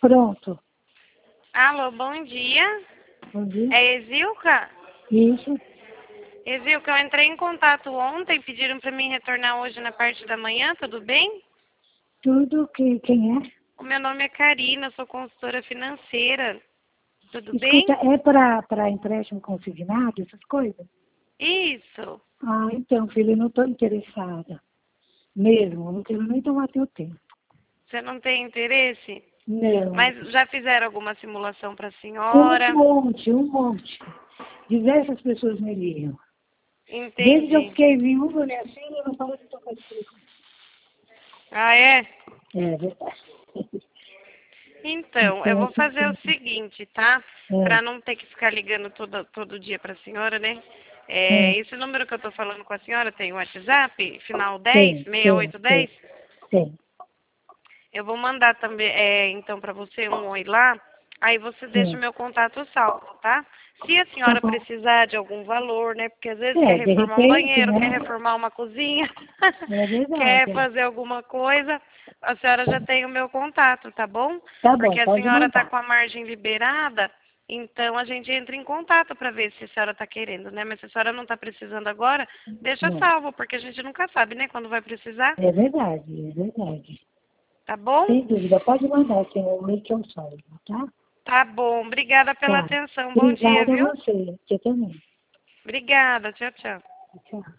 Pronto. Alô, bom dia. Bom dia. É Exilca? Isso. Exilca, eu entrei em contato ontem, pediram para mim retornar hoje na parte da manhã, tudo bem? Tudo que quem é? O meu nome é Karina, sou consultora financeira. Tudo Escuta, bem? é para empréstimo consignado, essas coisas? Isso. Ah, então, filho, eu não estou interessada. Mesmo, eu não quero nem tomar teu tempo. Você não tem interesse? Não. Mas já fizeram alguma simulação para a Um senhora? monte, um monte. Diversas pessoas me ligam. Desde que eu Entendi. fiquei viúva, minha filha, não fala de tocar de telefone. Ah, é? É verdade. Então, eu Então, vou assim, fazer o seguinte, tá? é, Para não ter que ficar ligando todo dia para a senhora, né? é, Esse número que eu tô falando com a senhora tem o WhatsApp, final 10, tem, tem, tem, 6810. tem. Eu vou mandar também, então, para você um oi lá. Aí você deixa o Sim. meu contato salvo, tá? Se a Tá senhora bom. precisar de algum valor, né? Porque às vezes quer É, de reformar um repente, banheiro, quer né? reformar uma cozinha, É quer verdade. É. fazer alguma coisa, a senhora já tem o meu contato, tá bom? Tá bom, Porque a pode senhora está mandar. com a margem liberada, então a gente entra em contato para ver se a senhora está querendo, né? Mas se a senhora não está precisando agora, deixa Não. salvo, porque a gente nunca sabe, né? Quando vai precisar, É verdade, é verdade. tá bom? Sem dúvida, pode mandar, que é o meio que eu salvo, tá? Tá bom, obrigada pela Tá. atenção. Bom dia, Obrigada a viu? você. Você também. Obrigada, tchau, tchau. Tchau.